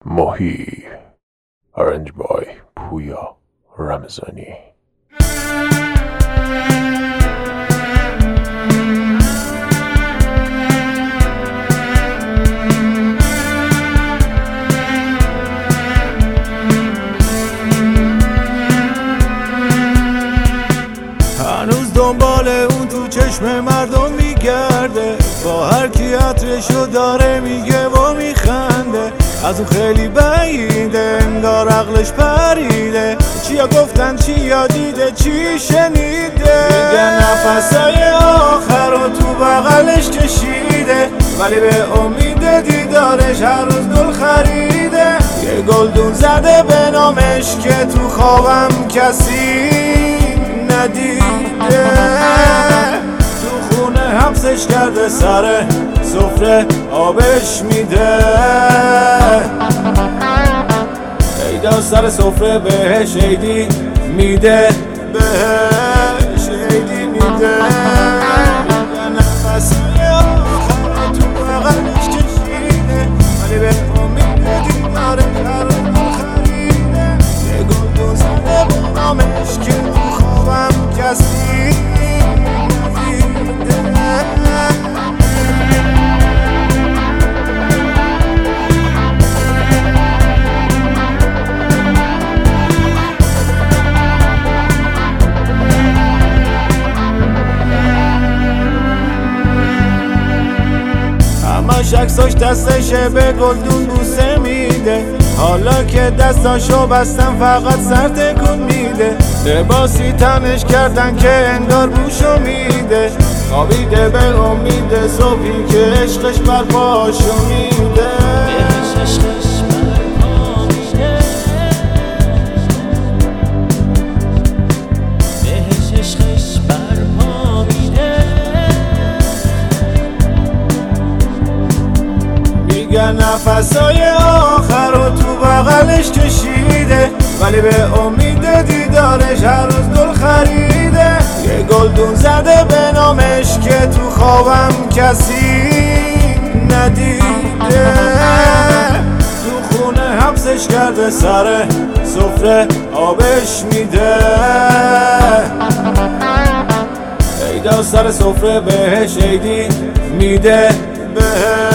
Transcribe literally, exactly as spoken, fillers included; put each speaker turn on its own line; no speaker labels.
ماهی Arranged by پویا رمضانی.
هنوز دنبال اون تو چشم مردم میگرده، با هر کی عطرشو داره میگه و میخنده. از اون خیلی بعیده، انگار عقلش پریده. چیا گفتن، چیا دیده، چی شنیده. میگه نفسای آخر رو تو بغلش کشیده، ولی به امید دیدارش هر روز گل خریده. یه گلدون زده به نامش که تو خوابم کسی ندیده. تو خونه حبسش کرده، سر سفره آبش میده. ایدا سر سفره بهش عیدی میده، بهش عیدی میده. نفسای آخر تو بغلش کشیده، ولی به امید دیداره هر روز گل خریده. یه گلدون زده به نامش که تو خوابم کسی ندیده. همش عکساش دستشه، به گلدون بوسه میده. حالا که دستاشو بستن فقط سر تکون میده. لباسی تنش کردن که انگار بوشو میده. خوابیده به امید صبحی که عشقش بر پاشو میده. میگه نفسای آخر رو تو بغلش کشیده، ولی به امید دیدارش هر روز گل خریده. یه گلدون زده به نامش که تو خوابم کسی ندیده. تو خونه حبسش کرده، سر سفره آبش میده. ایدا سر سفره بهش عیدی میده، بهش